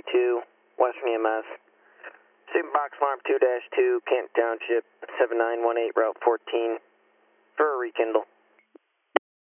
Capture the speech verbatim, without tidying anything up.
two, Western E M S. Student box alarm two dash two, Kent Township, seven nine one eight, Route fourteen, for a rekindle.